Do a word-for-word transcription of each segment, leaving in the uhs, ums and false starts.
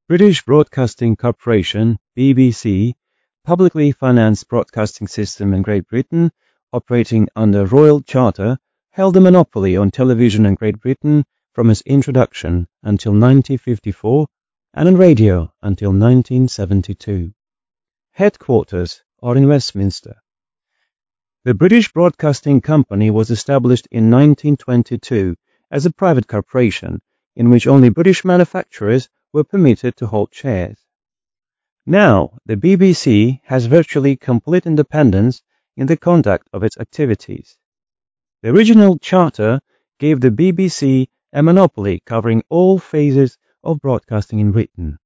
British Broadcasting Corporation, B B C, publicly financed broadcasting system in Great Britain, operating under Royal Charter, held a monopoly on television in Great Britain from its introduction until nineteen fifty-four and on radio until nineteen seventy-two. Headquarters are in Westminster. The British Broadcasting Company was established in nineteen twenty-two as a private corporation in which only British manufacturers were permitted to hold shares. Now, the B B C has virtually complete independence in the conduct of its activities. The original charter gave the B B C a monopoly covering all phases of broadcasting in Britain.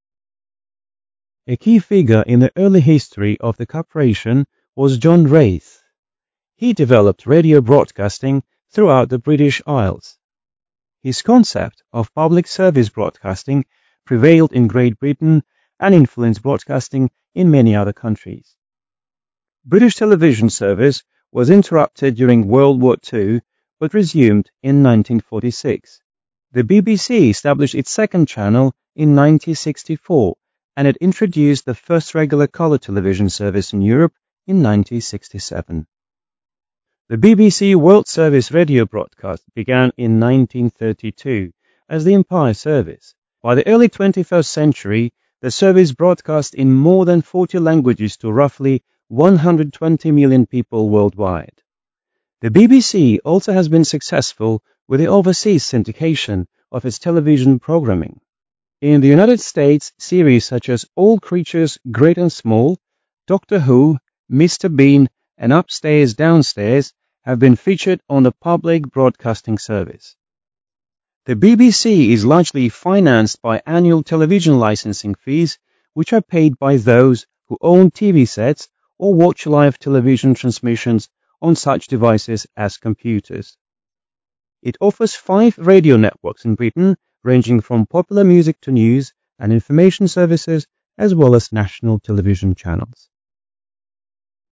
A key figure in the early history of the corporation was John Wraith. He developed radio broadcasting throughout the British Isles. His concept of public service broadcasting prevailed in Great Britain and influenced broadcasting in many other countries. British television service was interrupted during World War Two but resumed in nineteen forty-six. The B B C established its second channel in nineteen sixty-four and it introduced the first regular colour television service in Europe in nineteen sixty-seven. The B B C World Service radio broadcast began in nineteen thirty-two as the Empire Service. By the early twenty-first century, the service broadcast in more than forty languages to roughly one hundred twenty million people worldwide. The B B C also has been successful with the overseas syndication of its television programming. In the United States, series such as All Creatures Great and Small, Doctor Who, Mister Bean, and Upstairs, Downstairs have been featured on the public broadcasting service. The B B C is largely financed by annual television licensing fees, which are paid by those who own T V sets or watch live television transmissions on such devices as computers. It offers five radio networks in Britain, ranging from popular music to news and information services, as well as national television channels.